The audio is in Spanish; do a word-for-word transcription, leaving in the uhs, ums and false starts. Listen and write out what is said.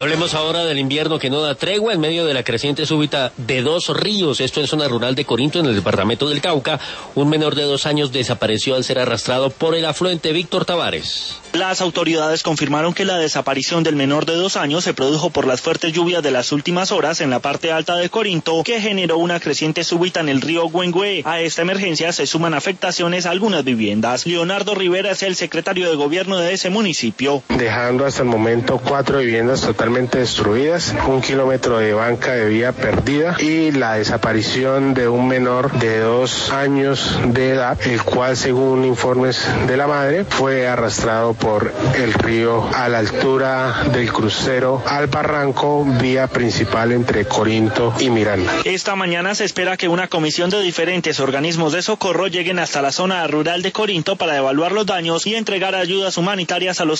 Hablemos ahora del invierno que no da tregua en medio de la creciente súbita de dos ríos. Esto en zona rural de Corinto, en el departamento del Cauca. Un menor de dos años desapareció al ser arrastrado por el afluente. Víctor Tavares. Las autoridades confirmaron que la desaparición del menor de dos años se produjo por las fuertes lluvias de las últimas horas en la parte alta de Corinto, que generó una creciente súbita en el río Güengüe. A esta emergencia se suman afectaciones a algunas viviendas. Leonardo Rivera es el secretario de gobierno de ese municipio. Dejando hasta el momento cuatro viviendas totalmente destruidas, un kilómetro de banca de vía perdida y la desaparición de un menor de dos años de edad, el cual, según informes de la madre, fue arrastrado por el río a la altura del crucero al barranco, vía principal entre Corinto y Miranda. Esta mañana se espera que una comisión de diferentes organismos de socorro lleguen hasta la zona rural de Corinto para evaluar los daños y entregar ayudas humanitarias a los